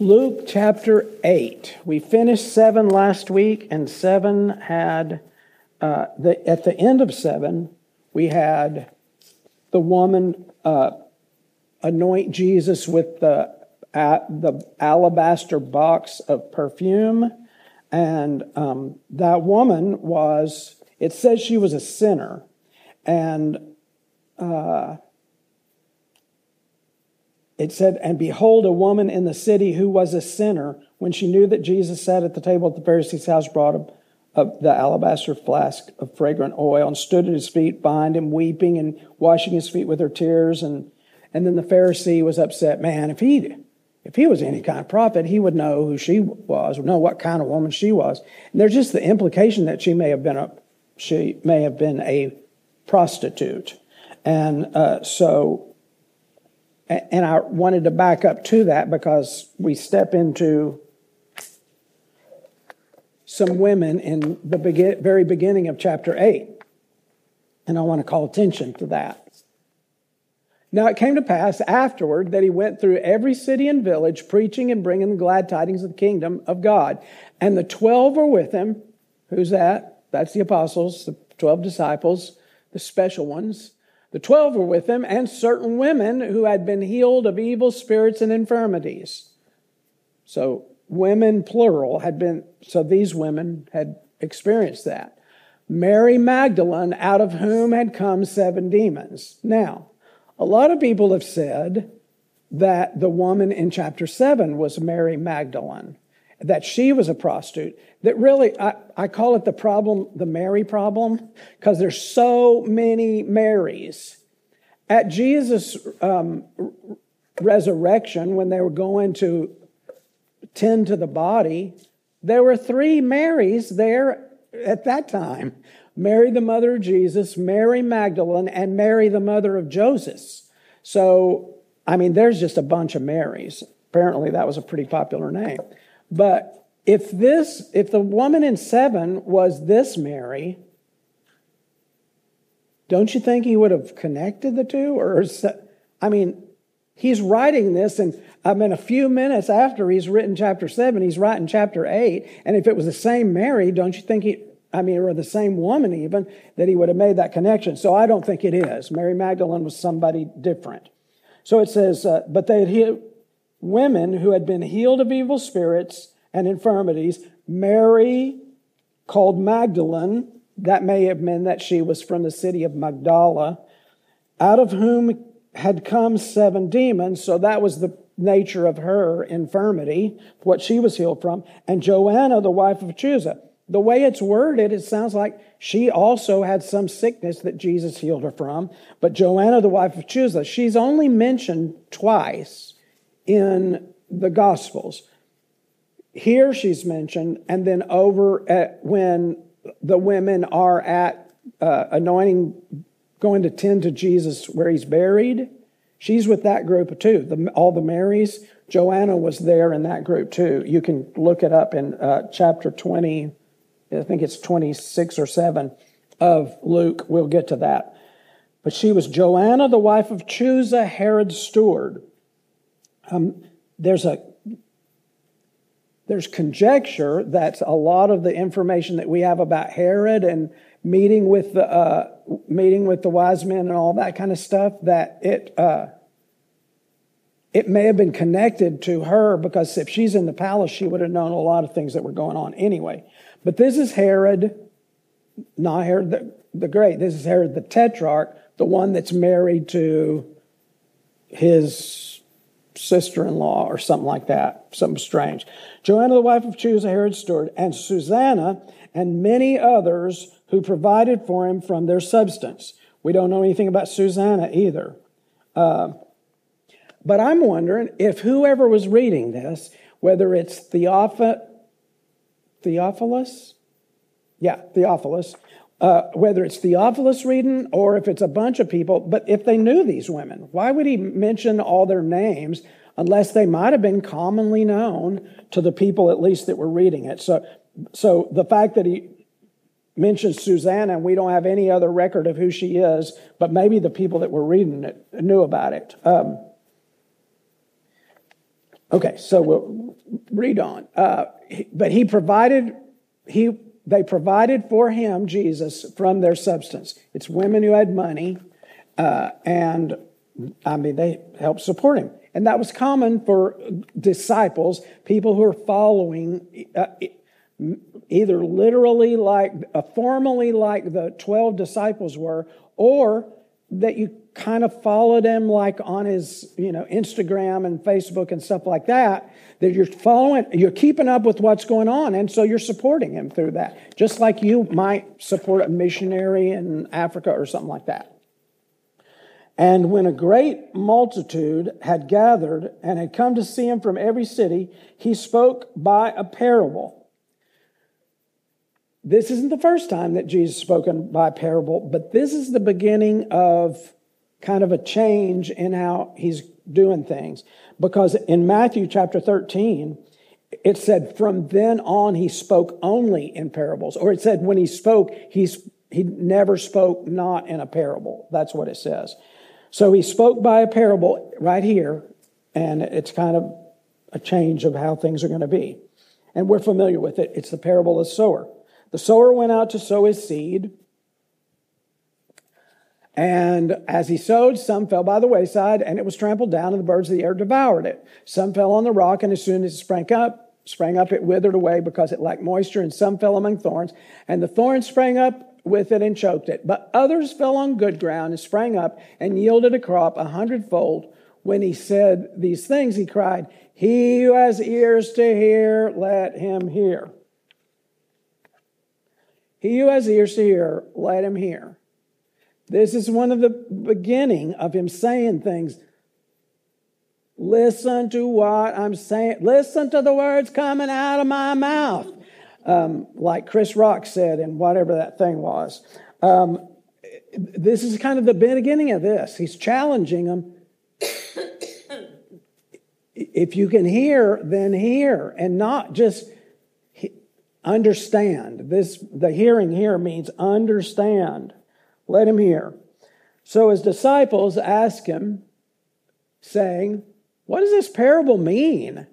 Luke chapter 8. We finished 7 last week, and 7 had, at the end of 7, we had the woman anoint Jesus with the alabaster box of perfume. And that woman was, it says she was a sinner. And it said, and behold, a woman in the city who was a sinner, when she knew that Jesus sat at the table at the Pharisee's house, brought the alabaster flask of fragrant oil and stood at his feet behind him, weeping and washing his feet with her tears. And then the Pharisee was upset. Man, if he was any kind of prophet, he would know who she was, would know what kind of woman she was. And there's just the implication that she may have been a prostitute. And And I wanted to back up to that because we step into some women in the very beginning of chapter 8. And I want to call attention to that. Now it came to pass afterward that he went through every city and village, preaching and bringing the glad tidings of the kingdom of God. And the 12 were with him. Who's that? That's the apostles, the 12 disciples, the special ones. The 12 were with him, and certain women who had been healed of evil spirits and infirmities. So women, plural, so these women had experienced that. Mary Magdalene, out of whom had come 7 demons. Now, a lot of people have said that the woman in chapter 7 was Mary Magdalene, that she was a prostitute. That really, I call it the Mary problem, because there's so many Marys. At Jesus' resurrection, when they were going to tend to the body, there were 3 Marys there at that time. Mary, the mother of Jesus, Mary Magdalene, and Mary, the mother of Joseph. So, there's just a bunch of Marys. Apparently, that was a pretty popular name. But if the woman in 7 was this Mary, don't you think he would have connected the two? He's writing this, and a few minutes after he's written chapter 7, he's writing chapter 8. And if it was the same Mary, don't you think or the same woman even, that he would have made that connection? So I don't think it is. Mary Magdalene was somebody different. So it says, but they had healed women who had been healed of evil spirits and infirmities. Mary, called Magdalene, that may have meant that she was from the city of Magdala, out of whom had come 7 demons. So that was the nature of her infirmity, what she was healed from. And Joanna, the wife of Chuza. The way it's worded, it sounds like she also had some sickness that Jesus healed her from. But Joanna, the wife of Chuza, she's only mentioned twice in the Gospels. Here she's mentioned, and then over at when the women are at anointing, going to tend to Jesus where he's buried, she's with that group too. All the Marys, Joanna was there in that group too. You can look it up in chapter 20, I think it's 26 or 7 of Luke. We'll get to that. But she was Joanna, the wife of Chuza, Herod's steward. There's conjecture that a lot of the information that we have about Herod and meeting with the wise men and all that kind of stuff, that it may have been connected to her, because if she's in the palace, she would have known a lot of things that were going on anyway. But this is Herod, not Herod the Great. This is Herod the Tetrarch, the one that's married to his sister-in-law or something like that, something strange. Joanna, the wife of Chuza, Herod's steward, and Susanna, and many others who provided for him from their substance. We don't know anything about Susanna either. But I'm wondering if whoever was reading this, whether it's Theophilus? Yeah, Theophilus. Whether it's Theophilus reading or if it's a bunch of people, but if they knew these women, why would he mention all their names unless they might have been commonly known to the people at least that were reading it? So the fact that he mentions Susanna and we don't have any other record of who she is, but maybe the people that were reading it knew about it. Okay, so we'll read on. But they provided for him, Jesus, from their substance. It's women who had money, and they helped support him. And that was common for disciples, people who are following, either literally formally like the 12 disciples were, or that you kind of followed him like on his, Instagram and Facebook and stuff like that, that you're keeping up with what's going on. And so you're supporting him through that. Just like you might support a missionary in Africa or something like that. And when a great multitude had gathered and had come to see him from every city, he spoke by a parable. This isn't the first time that Jesus spoken by a parable, but this is the beginning of kind of a change in how he's doing things. Because in Matthew chapter 13, it said from then on he spoke only in parables. Or it said when he spoke, he never spoke not in a parable. That's what it says. So he spoke by a parable right here, and it's kind of a change of how things are going to be. And we're familiar with it. It's the parable of the sower. The sower went out to sow his seed. And as he sowed, some fell by the wayside, and it was trampled down, and the birds of the air devoured it. Some fell on the rock, and as soon as it sprang up, it withered away because it lacked moisture, and some fell among thorns, and the thorns sprang up with it and choked it. But others fell on good ground and sprang up and yielded a crop 100-fold. When he said these things, he cried, "He who has ears to hear, let him hear." He who has ears to hear, let him hear. This is one of the beginning of him saying things. Listen to what I'm saying. Listen to the words coming out of my mouth. Like Chris Rock said in whatever that thing was. This is kind of the beginning of this. He's challenging them. If you can hear, then hear, and not just understand. The hearing here means understand. Let him hear. So his disciples ask him, saying, "What does this parable mean?"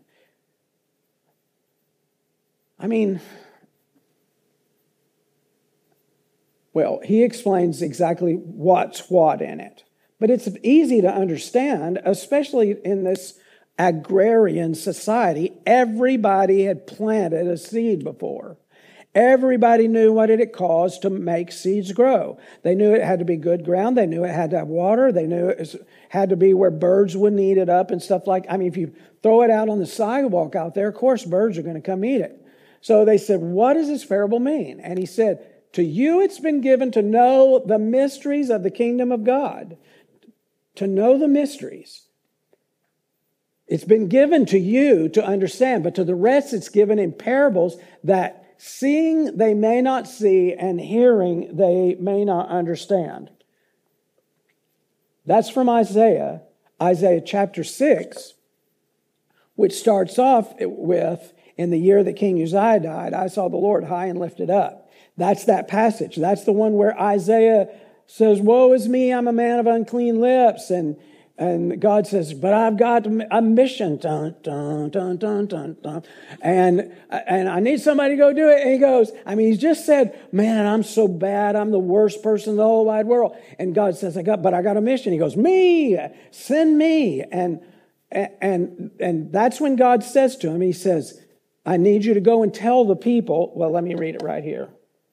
Well, he explains exactly what's what in it. But it's easy to understand, especially in this agrarian society. Everybody had planted a seed before. Everybody knew what it caused to make seeds grow. They knew it had to be good ground. They knew it had to have water. They knew it had to be where birds wouldn't eat it up and stuff like. If you throw it out on the sidewalk out there, of course birds are going to come eat it. So they said, "What does this parable mean?" And he said, "To you it's been given to know the mysteries of the kingdom of God." To know the mysteries. It's been given to you to understand, but to the rest it's given in parables that seeing they may not see and hearing they may not understand. That's from Isaiah chapter 6, which starts off with, "In the year that King Uzziah died, I saw the Lord high and lifted up." That's that passage. That's the one where Isaiah says, "Woe is me, I'm a man of unclean lips." And God says, "But I've got a mission." Dun, dun, dun, dun, dun, dun. And I need somebody to go do it. And he goes, he's just said, "Man, I'm so bad. I'm the worst person in the whole wide world." And God says, I got a mission. He goes, "Me, send me." And that's when God says to him, he says, "I need you to go and tell the people." Well, let me read it right here.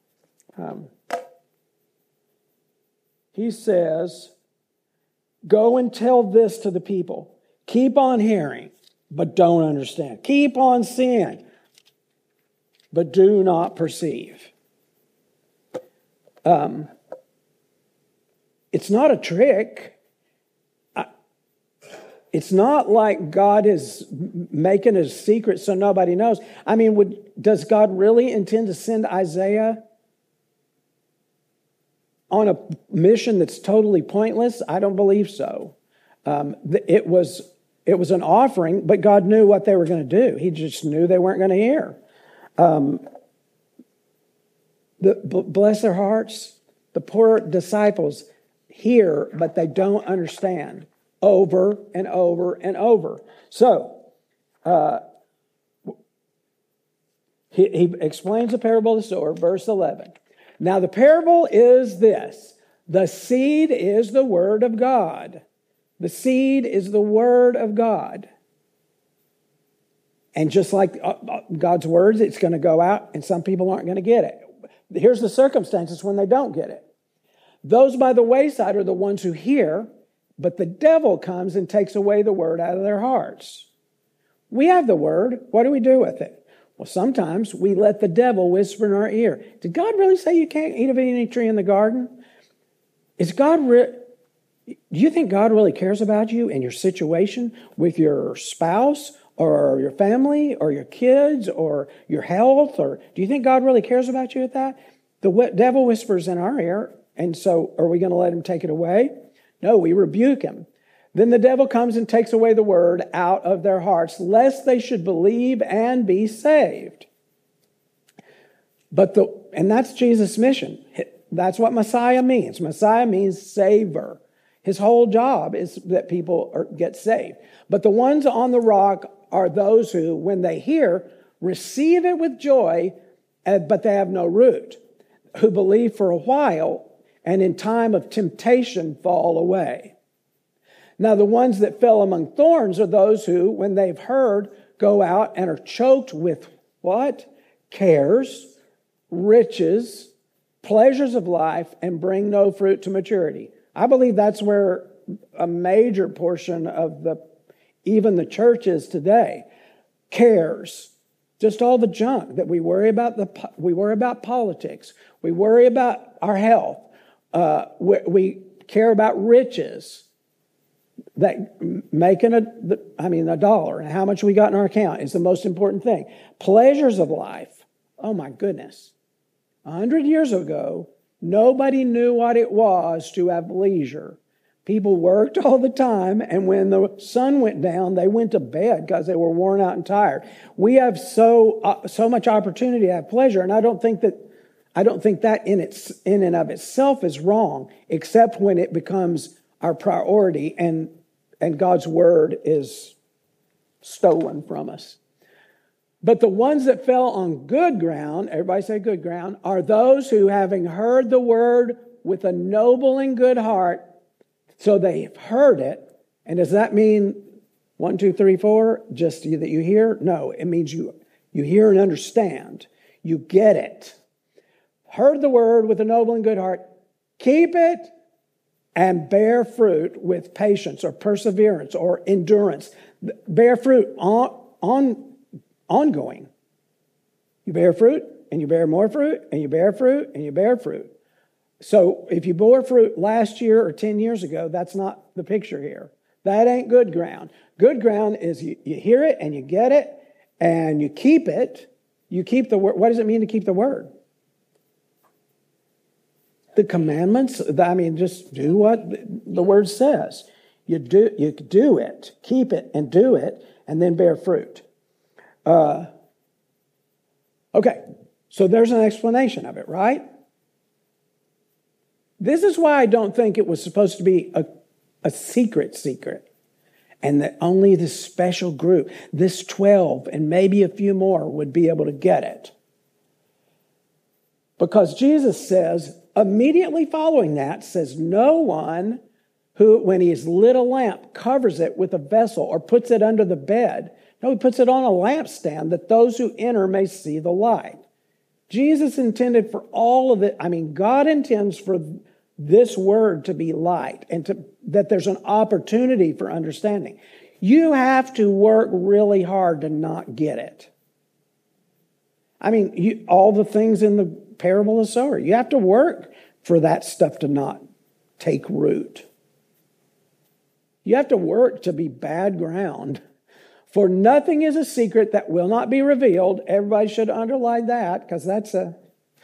He says, "Go and tell this to the people. Keep on hearing, but don't understand. Keep on seeing, but do not perceive." It's not a trick. It's not like God is making a secret so nobody knows. Does God really intend to send Isaiah on a mission that's totally pointless? I don't believe so. It was an offering, but God knew what they were going to do. He just knew they weren't going to hear. Bless their hearts. The poor disciples hear, but they don't understand over and over and over. So, He explains the parable of the sower, verse 11. Now the parable is this. The seed is the word of God. The seed is the word of God. And just like God's words, it's going to go out and some people aren't going to get it. Here's the circumstances when they don't get it. Those by the wayside are the ones who hear, but the devil comes and takes away the word out of their hearts. We have the word. What do we do with it? Well, sometimes we let the devil whisper in our ear. Did God really say you can't eat of any tree in the garden? Do you think God really cares about you and your situation with your spouse or your family or your kids or your health? Or do you think God really cares about you at that? The devil whispers in our ear, and so are we going to let him take it away? No, we rebuke him. Then the devil comes and takes away the word out of their hearts, lest they should believe and be saved. And that's Jesus' mission. That's what Messiah means. Messiah means saver. His whole job is that people get saved. But the ones on the rock are those who, when they hear, receive it with joy, but they have no root, who believe for a while and in time of temptation fall away. Now, the ones that fell among thorns are those who, when they've heard, go out and are choked with what? Cares, riches, pleasures of life, and bring no fruit to maturity. I believe that's where a major portion of even the church is today. Cares, just all the junk that we worry about. We worry about politics. We worry about our health. We care about riches. That making a dollar and how much we got in our account is the most important thing. Pleasures of life. Oh my goodness. 100 years ago, nobody knew what it was to have leisure. People worked all the time, and when the sun went down, they went to bed because they were worn out and tired. We have so much opportunity to have pleasure, and I don't think that in and of itself is wrong, except when it becomes our priority and God's word is stolen from us. But the ones that fell on good ground, everybody say good ground, are those who, having heard the word with a noble and good heart, so they've heard it. And does that mean 1, 2, 3, 4, just that you hear? No, it means you hear and understand. You get it. Heard the word with a noble and good heart, keep it, and bear fruit with patience or perseverance or endurance. Bear fruit ongoing. You bear fruit, and you bear more fruit, and you bear fruit, and you bear fruit. So if you bore fruit last year or 10 years ago, that's not the picture here. That ain't good ground. Good ground is you hear it, and you get it, and you keep it. You keep the word. What does it mean to keep the word? The commandments, just do what the word says. You do it, keep it, and do it, and then bear fruit. Okay, so there's an explanation of it, right? This is why I don't think it was supposed to be a secret, and that only this special group, this 12, and maybe a few more would be able to get it. Because Jesus says, immediately following that, says, no one who, when he has lit a lamp, covers it with a vessel or puts it under the bed. No, he puts it on a lampstand that those who enter may see the light. Jesus intended for all of it. God intends for this word to be light and that there's an opportunity for understanding. You have to work really hard to not get it. All the things in the parable of the sower, you have to work for that stuff to not take root. You have to work to be bad ground. For nothing is a secret that will not be revealed. Everybody should underline that, because that's a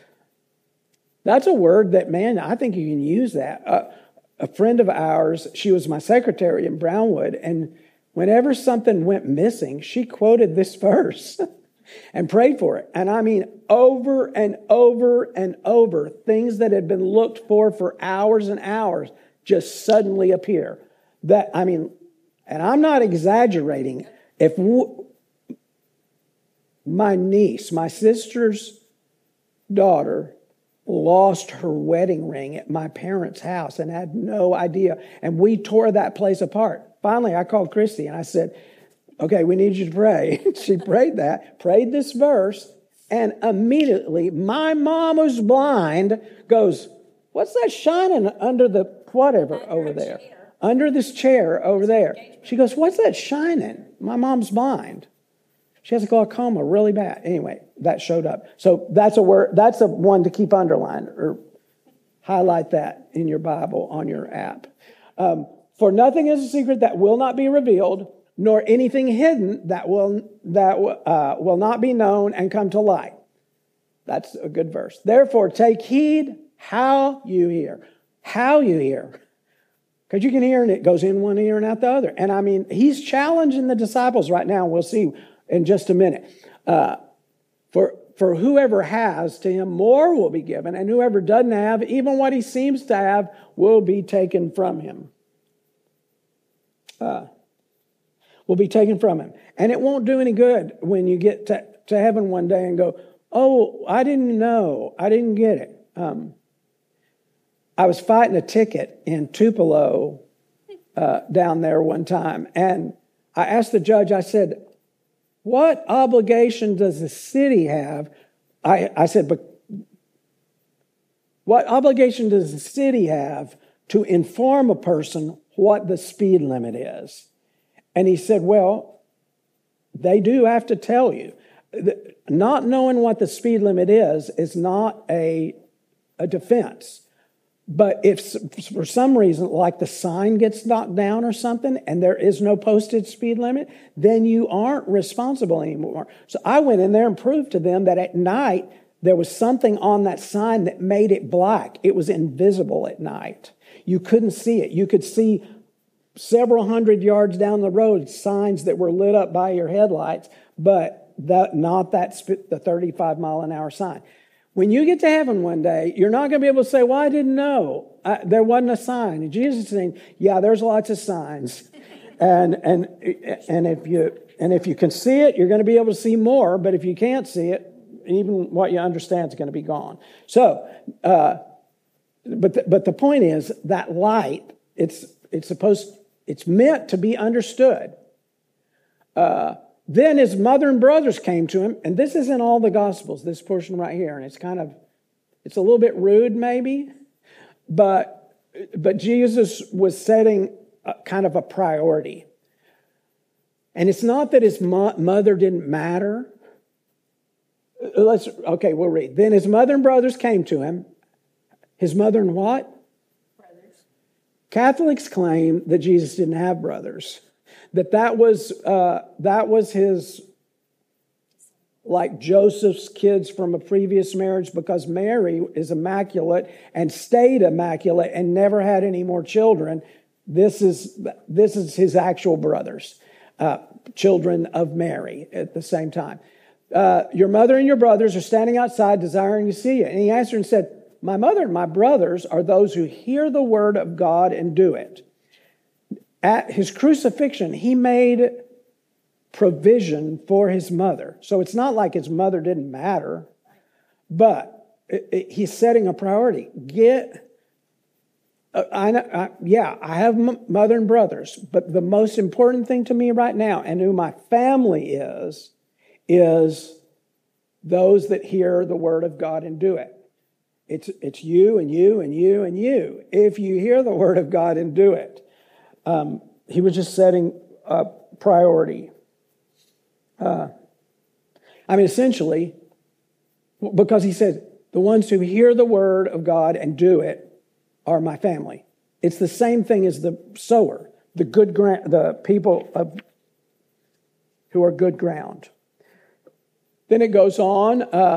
word that, man, I think you can use that. A friend of ours, she was my secretary in Brownwood, and whenever something went missing, she quoted this verse and prayed for it. And over and over and over, things that had been looked for hours and hours just suddenly appear. And I'm not exaggerating. If my niece, my sister's daughter, lost her wedding ring at my parents' house and had no idea. And we tore that place apart. Finally, I called Christy and I said, okay, we need you to pray. She prayed this verse, and immediately my mom, who's blind, goes, what's that shining under the whatever over there? Under this chair over there. She goes, what's that shining? My mom's blind. She has a glaucoma really bad. Anyway, that showed up. So that's a word. That's a one to keep underlined or highlight that in your Bible on your app. For nothing is a secret that will not be revealed, nor anything hidden that will not be known and come to light. That's a good verse. Therefore, take heed how you hear. How you hear. Because you can hear and it goes in one ear and out the other. And I mean, he's challenging the disciples right now. We'll see in just a minute. For whoever has, to him more will be given. And whoever doesn't have, even what he seems to have, will be taken from him. Will be taken from him. And it won't do any good when you get to heaven one day and go, oh, I didn't know. I didn't get it. I was fighting a ticket in Tupelo down there one time. And I asked the judge, I said, what obligation does the city have? I said, but what obligation does the city have to inform a person what the speed limit is? And he said, well, they do have to tell you. Not knowing what the speed limit is not a defense. But if for some reason, like the sign gets knocked down or something, and there is no posted speed limit, then you aren't responsible anymore. So I went in there and proved to them that at night, there was something on that sign that made it black. It was invisible at night. You couldn't see it. You could see several hundred yards down the road signs that were lit up by your headlights, but not the 35 mile an hour sign. When you get to heaven one day, you're not going to be able to say, well, I didn't know. There wasn't a sign. And Jesus is saying, yeah, there's lots of signs. And if you can see it, you're going to be able to see more. But if you can't see it, even what you understand is going to be gone. So, but the point is that light, it's meant to be understood. Then his mother and brothers came to him, and this is in all the Gospels, this portion right here, and it's a little bit rude maybe, but Jesus was setting kind of a priority. And it's not that his mother didn't matter. We'll read. Then his mother and brothers came to him. His mother and what? Brothers. Catholics claim that Jesus didn't have brothers. That was his, like Joseph's kids from a previous marriage, because Mary is immaculate and stayed immaculate and never had any more children. This is his actual brothers, children of Mary at the same time. Your mother and your brothers are standing outside desiring to see you. And he answered and said, my mother and my brothers are those who hear the word of God and do it. At his crucifixion, he made provision for his mother. So it's not like his mother didn't matter, but he's setting a priority. I have mother and brothers, but the most important thing to me right now and who my family is those that hear the word of God and do it. It's you and you and you and you. If you hear the word of God and do it. He was just setting a priority. Essentially, because he said, the ones who hear the word of God and do it are my family. It's the same thing as the sower, the people who are good ground. Then it goes on.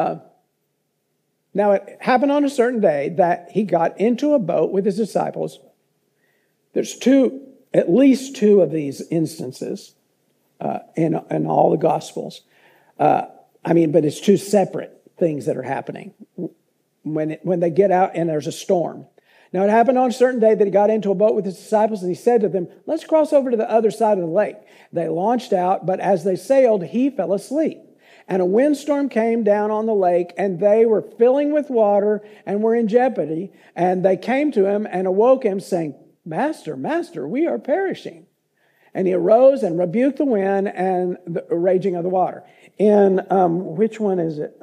Now it happened on a certain day that he got into a boat with his disciples. There's at least two of these instances in all the Gospels. But it's two separate things that are happening when they get out and there's a storm. Now, it happened on a certain day that he got into a boat with his disciples, and he said to them, let's cross over to the other side of the lake. They launched out, but as they sailed, he fell asleep. And a windstorm came down on the lake, and they were filling with water and were in jeopardy. And they came to him and awoke him, saying, Master, Master, we are perishing. And he arose and rebuked the wind and the raging of the water. In, which one is it?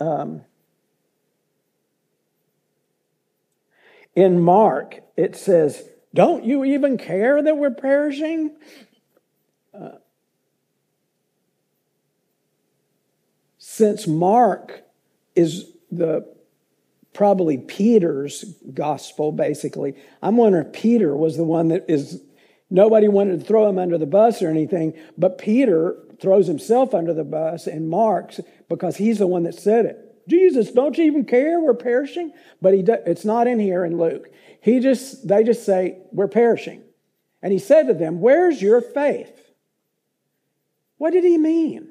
In Mark, it says, don't you even care that we're perishing? Since Mark is probably Peter's gospel, basically, I'm wondering if Peter was the one that nobody wanted to throw him under the bus or anything, but Peter throws himself under the bus in Mark's because he's the one that said it. Jesus, don't you even care? We're perishing. But it's not in here in Luke. They just say, we're perishing. And he said to them, where's your faith? What did he mean?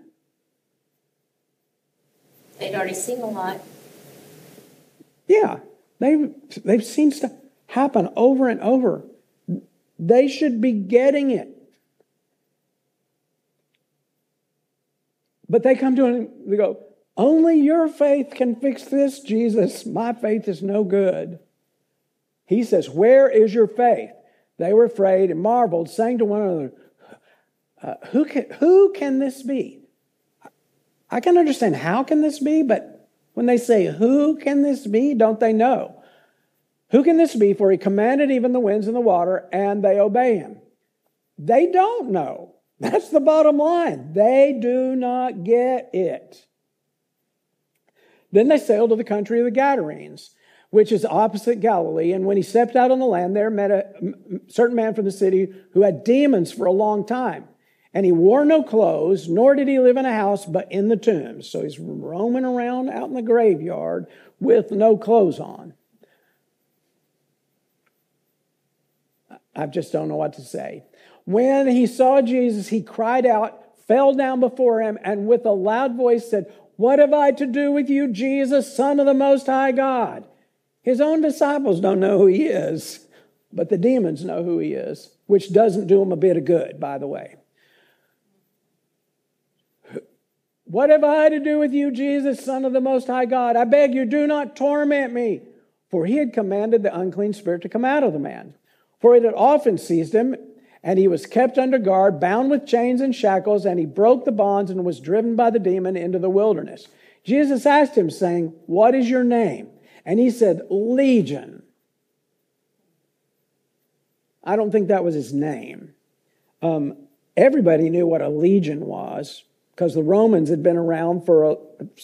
They'd already seen a lot. Yeah, they've seen stuff happen over and over. They should be getting it. But they come to him and they go, only your faith can fix this, Jesus. My faith is no good. He says, where is your faith? They were afraid and marveled, saying to one another, who can this be? I can understand how can this be, but when they say, who can this be, don't they know? Who can this be? For he commanded even the winds and the water, and they obey him. They don't know. That's the bottom line. They do not get it. Then they sailed to the country of the Gadarenes, which is opposite Galilee. And when he stepped out on the land, there met a certain man from the city who had demons for a long time. And he wore no clothes, nor did he live in a house, but in the tombs. So he's roaming around out in the graveyard with no clothes on. I just don't know what to say. When he saw Jesus, he cried out, fell down before him, and with a loud voice said, what have I to do with you, Jesus, Son of the Most High God? His own disciples don't know who he is, but the demons know who he is, which doesn't do him a bit of good, by the way. What have I to do with you, Jesus, Son of the Most High God? I beg you, do not torment me. For he had commanded the unclean spirit to come out of the man. For it had often seized him, and he was kept under guard, bound with chains and shackles, and he broke the bonds and was driven by the demon into the wilderness. Jesus asked him, saying, what is your name? And he said, Legion. I don't think that was his name. Everybody knew what a legion was, because the Romans had been around for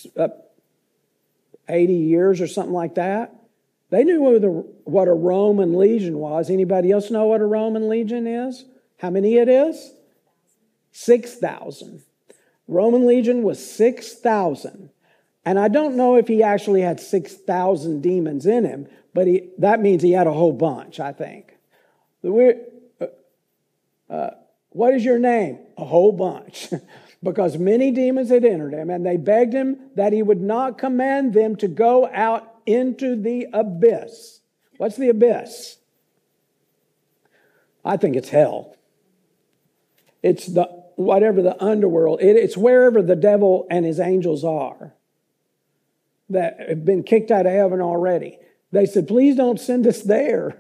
80 years or something like that. They knew what a Roman legion was. Anybody else know what a Roman legion is? How many it is? 6,000. Roman legion was 6,000. And I don't know if he actually had 6,000 demons in him, but that means he had a whole bunch, I think. What is your name? A whole bunch. Because many demons had entered him, and they begged him that he would not command them to go out into the abyss. What's the abyss? I think it's hell. It's whatever the underworld. It's wherever the devil and his angels are that have been kicked out of heaven already. They said, please don't send us there.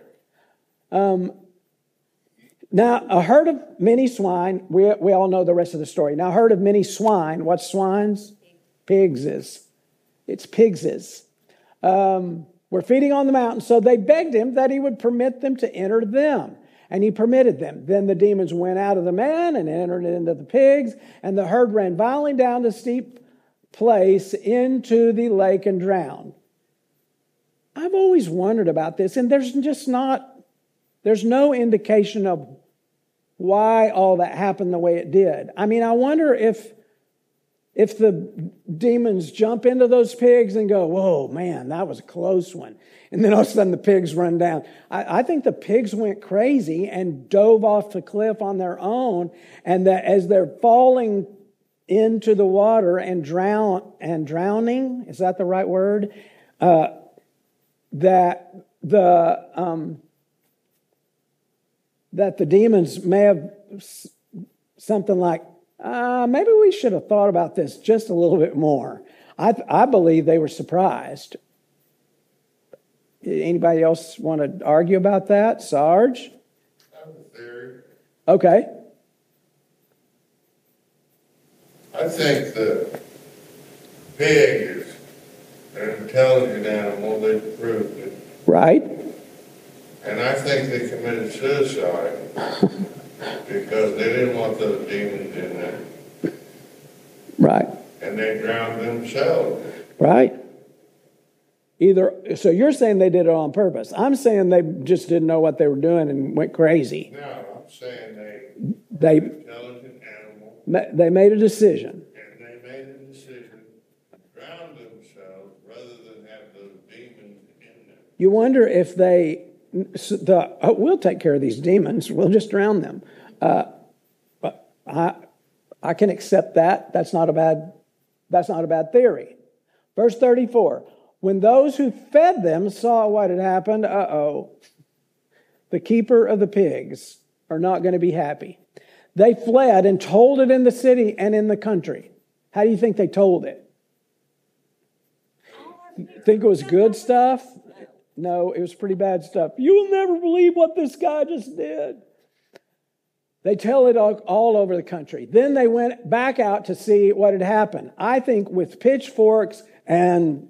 Now, a herd of many swine, we all know the rest of the story. Now, a herd of many swine, what's swines? Pigs is. It's pigs is. Were feeding on the mountain, so they begged him that he would permit them to enter them. And he permitted them. Then the demons went out of the man and entered into the pigs, and the herd ran violently down the steep place into the lake and drowned. I've always wondered about this, and there's no indication of why all that happened the way it did. I mean, I wonder if the demons jump into those pigs and go, whoa, man, that was a close one. And then all of a sudden the pigs run down. I think the pigs went crazy and dove off the cliff on their own. And that as they're falling into the water and drowning, is that the right word? That the demons may have something like Maybe we should have thought about this just a little bit more. I believe they were surprised. Anybody else want to argue about that? Sarge? I have a theory. Okay. I think the pig is an intelligent animal. They proved it. Right. And I think they committed suicide because they didn't want those demons in there. Right. And they drowned themselves. Right. So you're saying they did it on purpose. I'm saying they just didn't know what they were doing and went crazy. No, I'm saying They intelligent animal. They made a decision. And they made a decision to drown themselves rather than have those demons in them. You wonder if we'll take care of these demons. We'll just drown them. But I can accept that. That's not a bad theory. Verse 34. When those who fed them saw what had happened, the keeper of the pigs are not going to be happy. They fled and told it in the city and in the country. How do you think they told it? Think it was good stuff? No, it was pretty bad stuff. You will never believe what this guy just did. They tell it all over the country. Then they went back out to see what had happened. I think with pitchforks and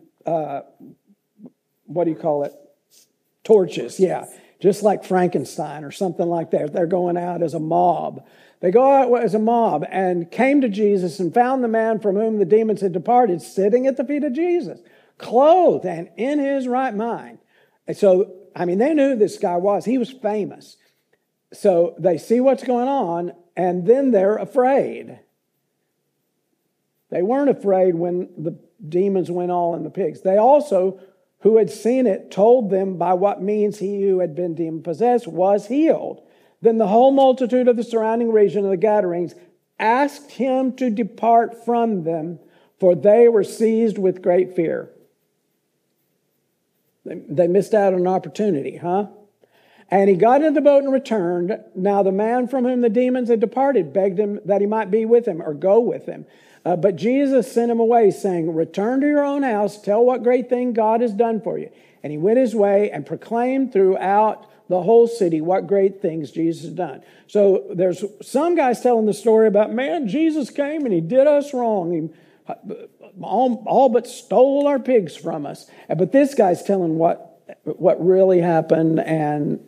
torches, yeah. Just like Frankenstein or something like that. They're going out as a mob. They go out as a mob and came to Jesus and found the man from whom the demons had departed sitting at the feet of Jesus, clothed and in his right mind. And so, they knew who this guy was. He was famous. So they see what's going on, and then they're afraid. They weren't afraid when the demons went all in the pigs. They also, who had seen it, told them by what means he who had been demon-possessed was healed. Then the whole multitude of the surrounding region of the Gadarenes asked him to depart from them, for they were seized with great fear. They missed out on an opportunity, huh? And he got into the boat and returned. Now the man from whom the demons had departed begged him that he might be with him or go with him. But Jesus sent him away, saying, return to your own house, tell what great thing God has done for you. And he went his way and proclaimed throughout the whole city what great things Jesus had done. So there's some guys telling the story about, man, Jesus came and he did us wrong. He all but stole our pigs from us. But this guy's telling what really happened, and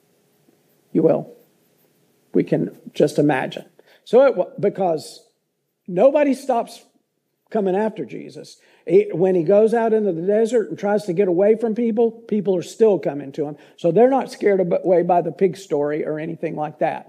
we can just imagine. So because nobody stops coming after Jesus. When he goes out into the desert and tries to get away from people, people are still coming to him. So they're not scared away by the pig story or anything like that.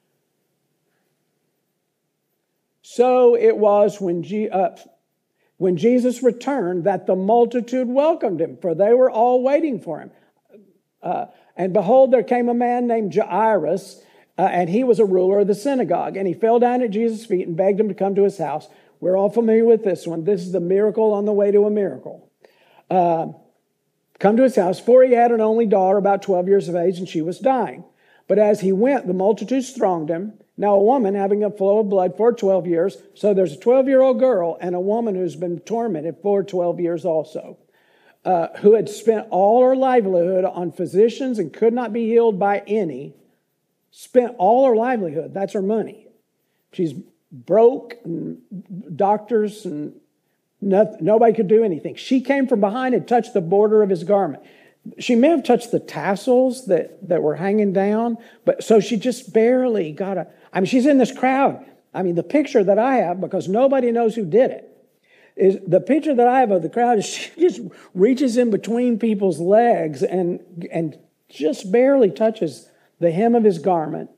So it was when Jesus returned that the multitude welcomed him, for they were all waiting for him. And behold, there came a man named Jairus, and he was a ruler of the synagogue. And he fell down at Jesus' feet and begged him to come to his house. We're all familiar with this one. This is the miracle on the way to a miracle. Come to his house, for he had an only daughter about 12 years of age, and she was dying. But as he went, the multitudes thronged him. Now a woman having a flow of blood for 12 years, so there's a 12-year-old girl and a woman who's been tormented for 12 years also, who had spent all her livelihood on physicians and could not be healed by any, spent all her livelihood. That's her money. She's broke, and doctors, and nobody could do anything. She came from behind and touched the border of his garment. She may have touched the tassels that were hanging down, but so she just barely got she's in this crowd. The picture that I have, because nobody knows who did it, is the picture that I have of the crowd is she just reaches in between people's legs and just barely touches the hem of his garment.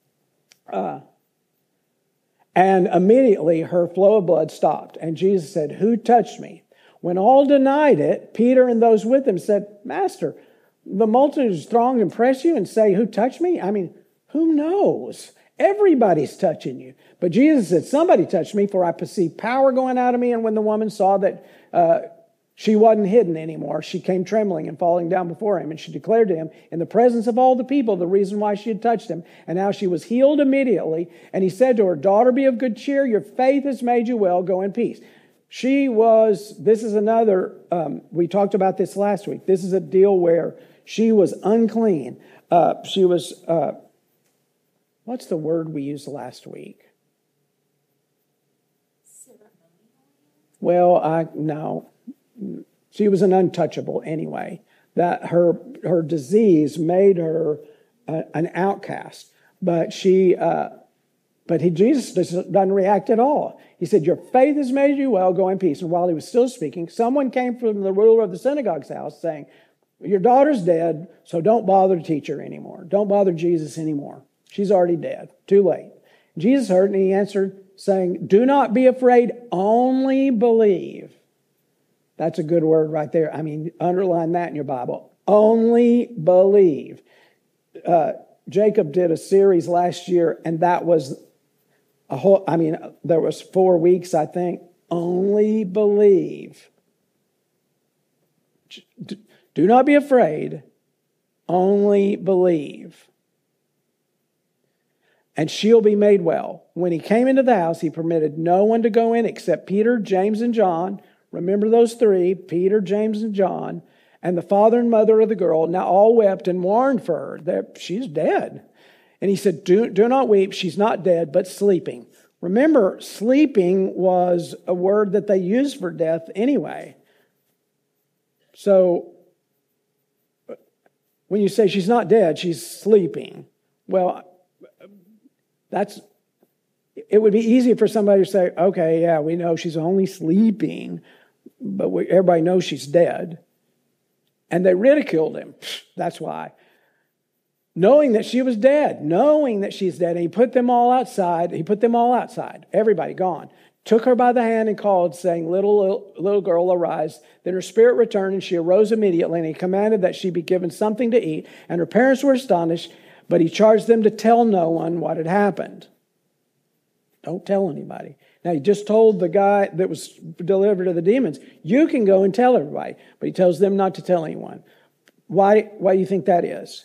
And immediately her flow of blood stopped. And Jesus said, who touched me? When all denied it, Peter and those with him said, Master, the multitudes throng and press you and say, who touched me? Who knows? Everybody's touching you. But Jesus said, somebody touched me, for I perceived power going out of me. And when the woman saw that She wasn't hidden anymore. She came trembling and falling down before him, and she declared to him in the presence of all the people the reason why she had touched him, and how she was healed immediately. And he said to her, "Daughter, be of good cheer. Your faith has made you well. Go in peace." This is another, we talked about this last week. This is a deal where she was unclean. She was, what's the word we used last week? Well, no. She was an untouchable anyway. That her disease made her an outcast. But Jesus doesn't react at all. He said, "Your faith has made you well. Go in peace." And while he was still speaking, someone came from the ruler of the synagogue's house saying, "Your daughter's dead, so don't bother to teach her anymore. Don't bother Jesus anymore. She's already dead. Too late." Jesus heard, and he answered, saying, "Do not be afraid, only believe." That's a good word right there. I mean, underline that in your Bible. Only believe. Jacob did a series last year, and that was there was 4 weeks, I think. Only believe. Do not be afraid. Only believe. And she'll be made well. When he came into the house, he permitted no one to go in except Peter, James, and John. Remember those three, Peter, James, and John, and the father and mother of the girl. Now all wept and mourned for her that she's dead. And he said, do not weep. She's not dead, but sleeping. Remember, sleeping was a word that they used for death anyway. So when you say she's not dead, she's sleeping. Well, it would be easy for somebody to say, okay, yeah, we know she's only sleeping, but everybody knows she's dead. And they ridiculed him. That's why. Knowing that she was dead, knowing that she's dead. And he put them all outside. Everybody gone. Took her by the hand and called, saying, little girl, arise. Then her spirit returned, and she arose immediately. And he commanded that she be given something to eat. And her parents were astonished, but he charged them to tell no one what had happened. Don't tell anybody. Now, he just told the guy that was delivered to the demons, you can go and tell everybody. But he tells them not to tell anyone. Why do you think that is?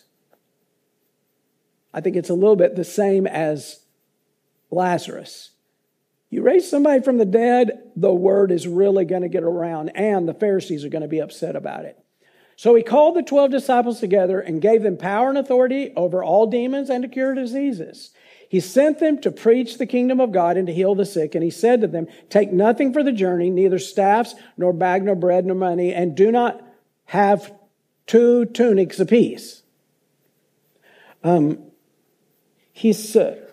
I think it's a little bit the same as Lazarus. You raise somebody from the dead, the word is really going to get around, and the Pharisees are going to be upset about it. So he called the 12 disciples together and gave them power and authority over all demons and to cure diseases. He sent them to preach the kingdom of God and to heal the sick. And he said to them, take nothing for the journey, neither staffs, nor bag, nor bread, nor money, and do not have 2 tunics apiece. He said,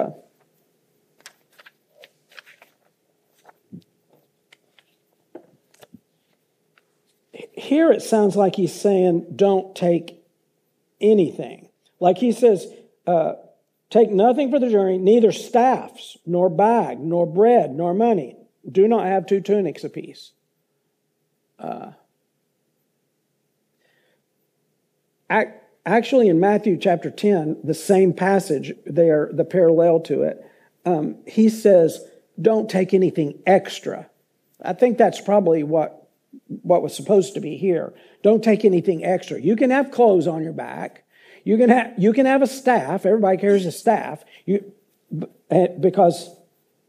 here it sounds like he's saying, don't take anything. Like he says, take nothing for the journey, neither staffs, nor bag, nor bread, nor money. Do not have 2 tunics apiece. Actually, in Matthew chapter 10, the same passage there, the parallel to it, he says, don't take anything extra. I think that's probably what was supposed to be here. Don't take anything extra. You can have clothes on your back. You can have a staff. Everybody carries a staff. Because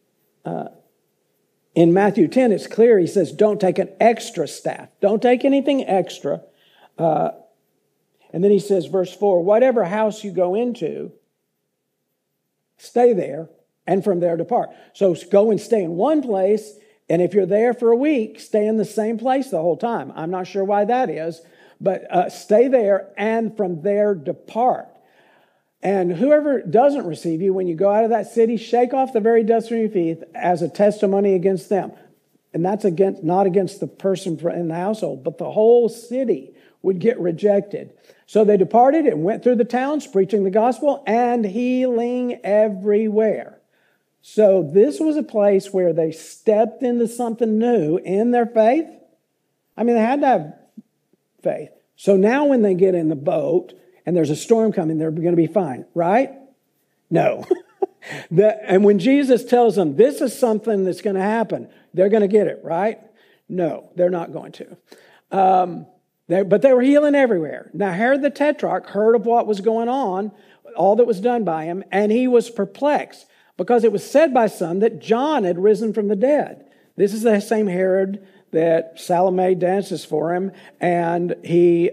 in Matthew 10, it's clear. He says, don't take an extra staff. Don't take anything extra. And then he says, verse 4, whatever house you go into, stay there, and from there depart. So go and stay in one place, and if you're there for a week, stay in the same place the whole time. I'm not sure why that is, but stay there, and from there depart. And whoever doesn't receive you, when you go out of that city, shake off the very dust from your feet as a testimony against them. And that's not against the person in the household, but the whole city would get rejected. So they departed and went through the towns, preaching the gospel and healing everywhere. So this was a place where they stepped into something new in their faith. I mean, they had to have faith. So now when they get in the boat and there's a storm coming, they're going to be fine, right? No. And when Jesus tells them this is something that's going to happen, they're going to get it, right? No, they're not going to. But they were healing everywhere. Now, Herod the Tetrarch heard of what was going on, all that was done by him, and he was perplexed because it was said by some that John had risen from the dead. This is the same Herod that Salome dances for him, and he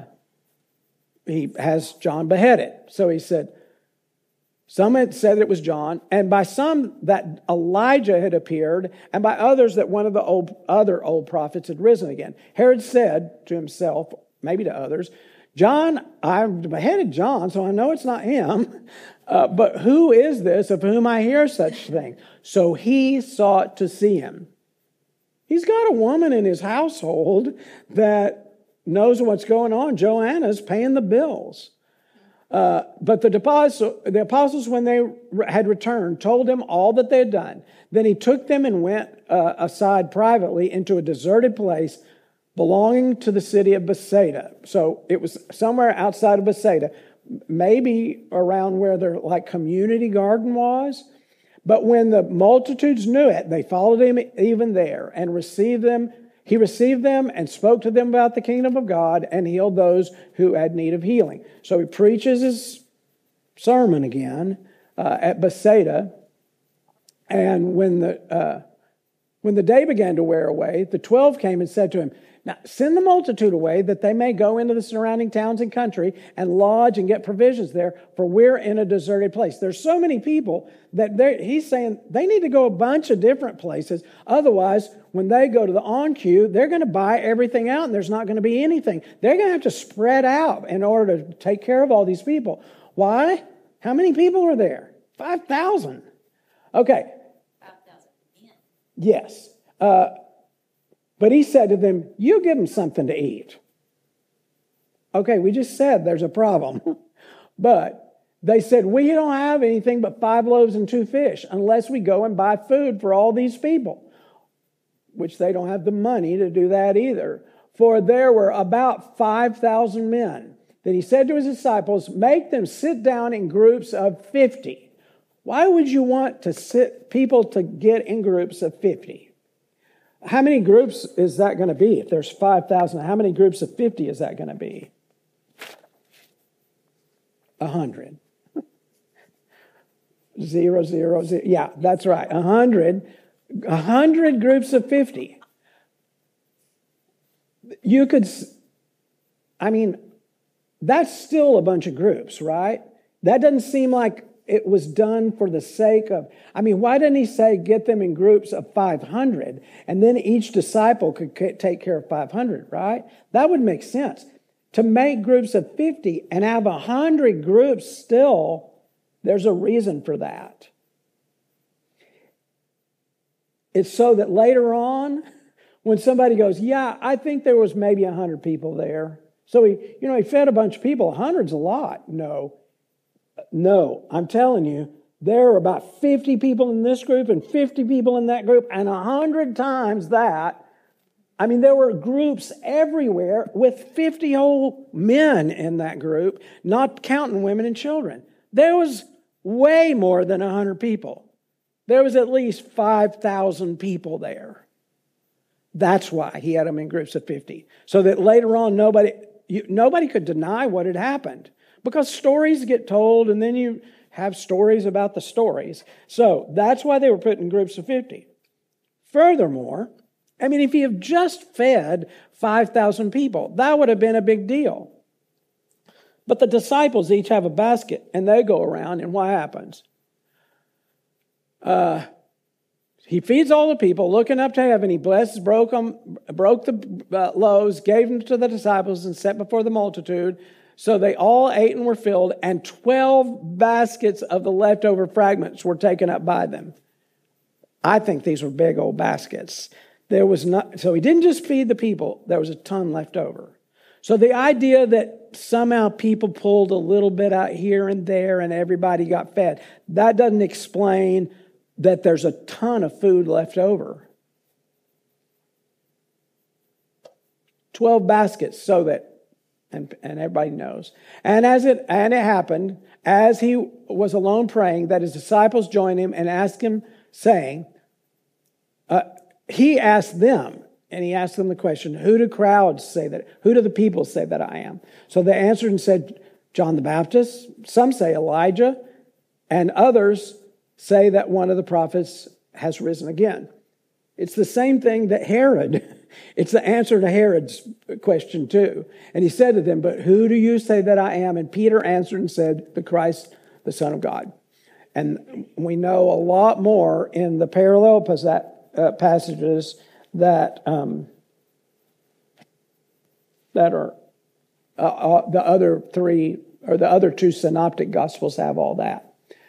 has John beheaded. So he said, some had said it was John, and by some that Elijah had appeared, and by others that one of the other old prophets had risen again. Herod said to himself, maybe to others, John, I've beheaded John, so I know it's not him. But who is this of whom I hear such thing? So he sought to see him. He's got a woman in his household that knows what's going on. Joanna's paying the bills. But the apostles, when they had returned, told him all that they had done. Then he took them and went aside privately into a deserted place belonging to the city of Bethsaida. So it was somewhere outside of Bethsaida, maybe around where their community garden was. But when the multitudes knew it, they followed him even there and received them. He received them and spoke to them about the kingdom of God and healed those who had need of healing. So he preaches his sermon again at Bethsaida. And when the day began to wear away, the 12 came and said to him, now send the multitude away that they may go into the surrounding towns and country and lodge and get provisions there, for we're in a deserted place. There's so many people that he's saying they need to go a bunch of different places. Otherwise, when they go to the on-queue, they're going to buy everything out and there's not going to be anything. They're going to have to spread out in order to take care of all these people. Why? How many people are there? 5,000. Okay. 5,000 men. Yes. But he said to them, you give them something to eat. Okay, we just said there's a problem. But they said, we don't have anything but 5 loaves and 2 fish unless we go and buy food for all these people, which they don't have the money to do that either. For there were about 5,000 men. Then he said to his disciples, make them sit down in groups of 50. Why would you want people to get in groups of 50? How many groups is that going to be? If there's 5,000, how many groups of 50 is that going to be? 100. 0, 0, 0. Yeah, that's right. 100. 100 groups of 50. You could, that's still a bunch of groups, right? That doesn't seem like it was done for the sake of, why didn't he say get them in groups of 500 and then each disciple could take care of 500, right? That would make sense. To make groups of 50 and have 100 groups still, there's a reason for that. It's so that later on, when somebody goes, yeah, I think there was maybe 100 people there. So he fed a bunch of people. 100's a lot. No, I'm telling you, there are about 50 people in this group and 50 people in that group and 100 times that. There were groups everywhere with 50 whole men in that group, not counting women and children. There was way more than 100 people. There was at least 5,000 people there. That's why he had them in groups of 50. So that later on, nobody could deny what had happened. Because stories get told, and then you have stories about the stories. So that's why they were put in groups of 50. Furthermore, if he had just fed 5,000 people, that would have been a big deal. But the disciples each have a basket, and they go around, and what happens? He feeds all the people, looking up to heaven. He blesses, broke the loaves, gave them to the disciples, and set before the multitude. So they all ate and were filled, and 12 baskets of the leftover fragments were taken up by them. I think these were big old baskets. So he didn't just feed the people, there was a ton left over. So the idea that somehow people pulled a little bit out here and there and everybody got fed, that doesn't explain that there's a ton of food left over. 12 baskets, so that and everybody knows. And it happened, as he was alone praying, that his disciples joined him and asked him, saying, he asked them, And he asked them the question, who do the people say that I am? So they answered and said, John the Baptist. Some say Elijah. And others say that one of the prophets has risen again. It's the same thing that Herod, it's the answer to Herod's question too. And he said to them, but who do you say that I am? And Peter answered and said, the Christ, the Son of God. And we know a lot more in the parallel passages that are the other three, or the other two synoptic gospels have all that.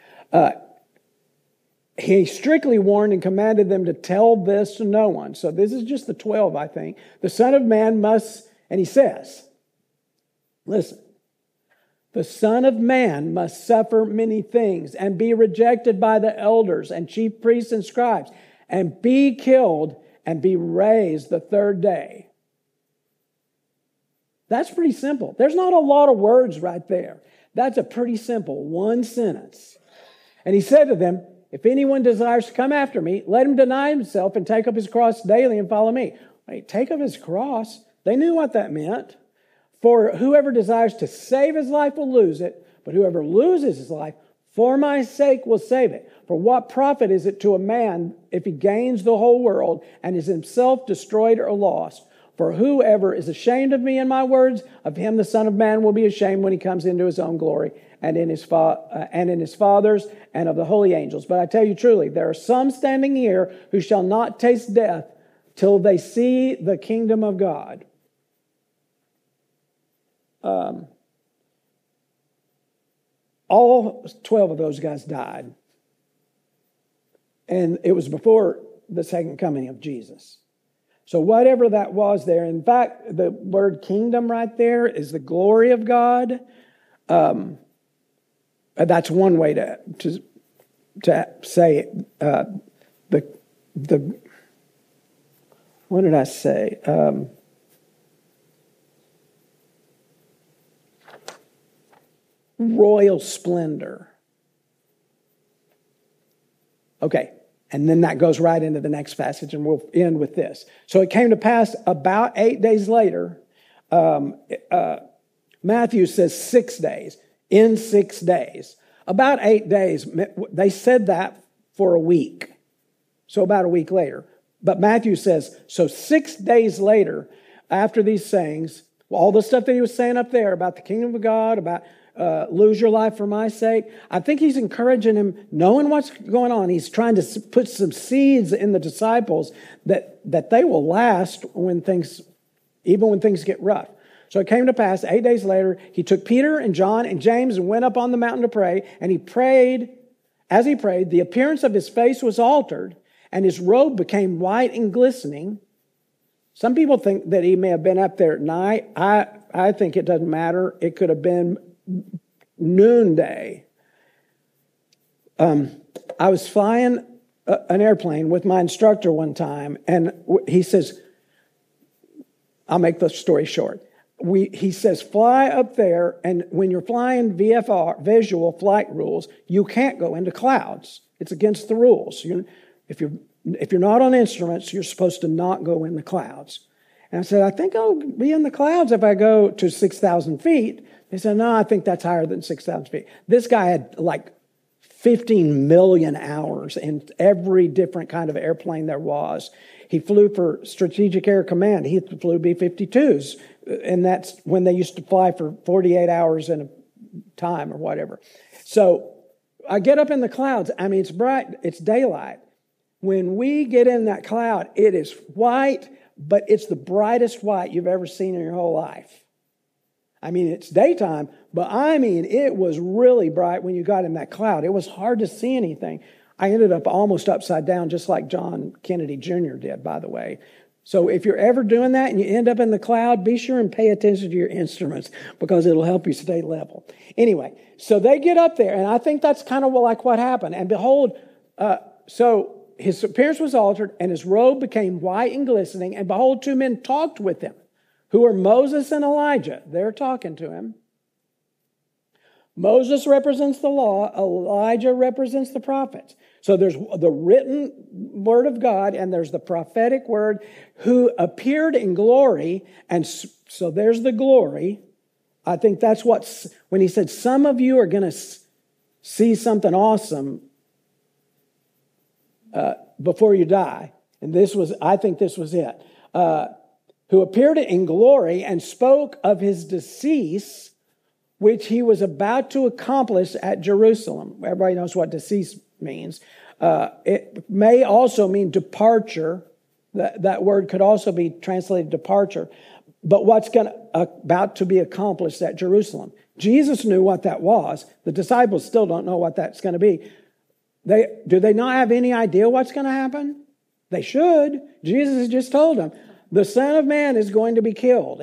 He strictly warned and commanded them to tell this to no one. So this is just the 12, I think. The Son of Man must, and he says, listen, the Son of Man must suffer many things and be rejected by the elders and chief priests and scribes and be killed and be raised the third day. That's pretty simple. There's not a lot of words right there. That's a pretty simple one sentence. And he said to them, if anyone desires to come after me, let him deny himself and take up his cross daily and follow me. Wait, take up his cross? They knew what that meant. For whoever desires to save his life will lose it, but whoever loses his life for my sake will save it. For what profit is it to a man if he gains the whole world and is himself destroyed or lost? For whoever is ashamed of me and my words, of him the Son of Man will be ashamed when he comes into his own glory and in his Father's and of the holy angels. But I tell you truly, there are some standing here who shall not taste death till they see the kingdom of God. All 12 of those guys died. And it was before the second coming of Jesus. So whatever that was there, in fact, the word kingdom right there is the glory of God. That's one way to say it. What did I say? Royal splendor. Okay. And then that goes right into the next passage, and we'll end with this. So it came to pass about 8 days later, Matthew says 6 days, in 6 days. About 8 days, they said that for a week. So about a week later. But Matthew says, so 6 days later, after these sayings, all the stuff that he was saying up there about the kingdom of God, about lose your life for my sake. I think he's encouraging him, knowing what's going on. He's trying to put some seeds in the disciples that they will last even when things get rough. So it came to pass 8 days later, he took Peter and John and James and went up on the mountain to pray. And he prayed. As he prayed, the appearance of his face was altered and his robe became white and glistening. Some people think that he may have been up there at night. I think it doesn't matter. It could have been noonday. I was flying an airplane with my instructor one time, and he says, I'll make the story short. He says, fly up there, and when you're flying VFR, visual flight rules, you can't go into clouds. It's against the rules. If you're not on instruments, you're supposed to not go in the clouds. And I said, I think I'll be in the clouds if I go to 6,000 feet. They said, no, I think that's higher than 6,000 feet. This guy had like 15 million hours in every different kind of airplane there was. He flew for Strategic Air Command. He flew B-52s, and that's when they used to fly for 48 hours in a time or whatever. So I get up in the clouds. I mean, it's bright. It's daylight. When we get in that cloud, it is white, but it's the brightest white you've ever seen in your whole life. I mean, it's daytime, but I mean, it was really bright when you got in that cloud. It was hard to see anything. I ended up almost upside down, just like John Kennedy Jr. did, by the way. So if you're ever doing that and you end up in the cloud, be sure and pay attention to your instruments because it'll help you stay level. Anyway, so they get up there, and I think that's kind of like what happened. And behold, so his appearance was altered, and his robe became white and glistening. And behold, two men talked with him, who are Moses and Elijah. They're talking to him. Moses represents the law. Elijah represents the prophets. So there's the written word of God and there's the prophetic word who appeared in glory. And so there's the glory. I think that's when he said, some of you are going to see something awesome before you die. And I think this was it. Who appeared in glory and spoke of his decease, which he was about to accomplish at Jerusalem. Everybody knows what decease means. It may also mean departure. That word could also be translated departure. But what's about to be accomplished at Jerusalem. Jesus knew what that was. The disciples still don't know what that's going to be. Do they not have any idea what's going to happen? They should. Jesus has just told them. The Son of Man is going to be killed.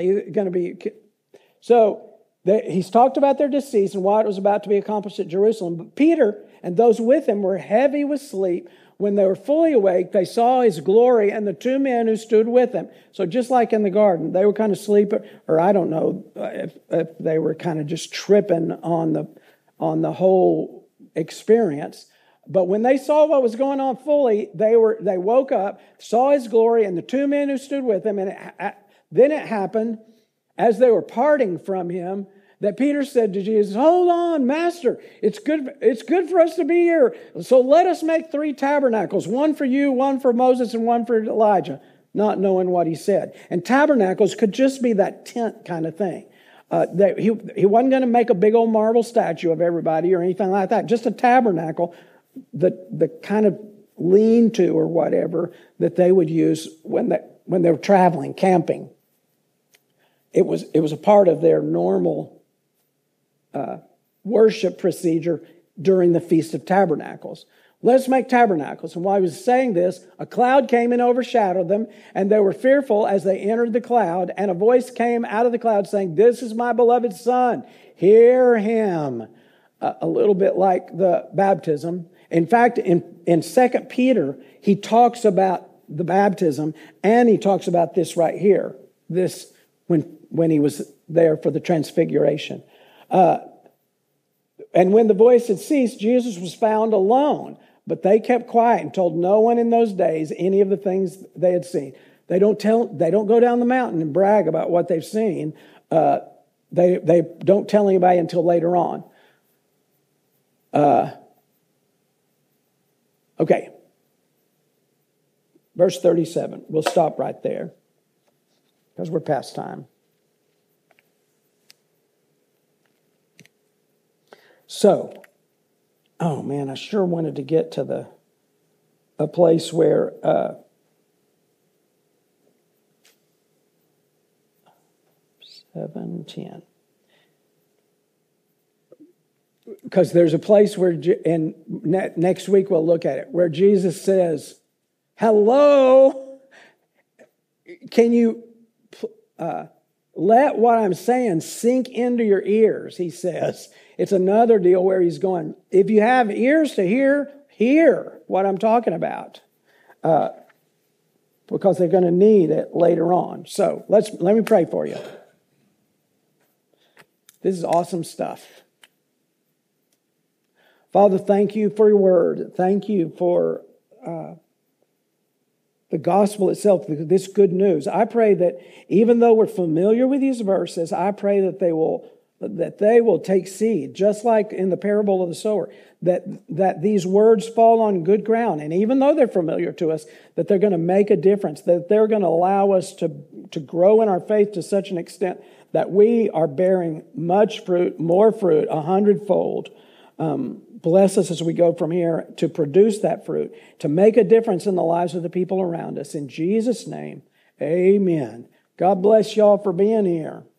So he's talked about their decease and what was about to be accomplished at Jerusalem. But Peter and those with him were heavy with sleep. When they were fully awake, they saw his glory and the two men who stood with him. So just like in the garden, they were kind of sleeping, or I don't know if they were kind of just tripping on the whole experience. But when they saw what was going on fully, they woke up, saw his glory and the two men who stood with him. And then it happened, as they were parting from him, that Peter said to Jesus, "Hold on, Master, it's good for us to be here. So let us make 3 tabernacles, one for you, one for Moses, and one for Elijah," not knowing what he said. And tabernacles could just be that tent kind of thing. He wasn't going to make a big old marble statue of everybody or anything like that. Just a tabernacle, the kind of lean-to or whatever that they would use when they were traveling, camping. It was a part of their normal worship procedure during the Feast of Tabernacles. Let's make tabernacles. And while he was saying this, a cloud came and overshadowed them, and they were fearful as they entered the cloud. And a voice came out of the cloud saying, "This is my beloved Son. Hear him." A little bit like the baptism. In fact, in 2 Peter, he talks about the baptism, and he talks about this right here. This when he was there for the transfiguration. And when the voice had ceased, Jesus was found alone. But they kept quiet and told no one in those days any of the things they had seen. They don't go down the mountain and brag about what they've seen. They don't tell anybody until later on. Okay. Verse 37. We'll stop right there because we're past time. So, oh man, I sure wanted to get to a place where 7:10. Because there's a place where, and next week we'll look at it, where Jesus says, "Hello, can you let what I'm saying sink into your ears?" He says. It's another deal where he's going, if you have ears to hear what I'm talking about. Because they're going to need it later on. So let me pray for you. This is awesome stuff. Father, thank you for your word. Thank you for the gospel itself, this good news. I pray that even though we're familiar with these verses, I pray that they will take seed, just like in the parable of the sower, that these words fall on good ground. And even though they're familiar to us, that they're going to make a difference, that they're going to allow us to grow in our faith to such an extent that we are bearing much fruit, more fruit, 100-fold. Bless us as we go from here to produce that fruit, to make a difference in the lives of the people around us. In Jesus' name, amen. God bless y'all for being here.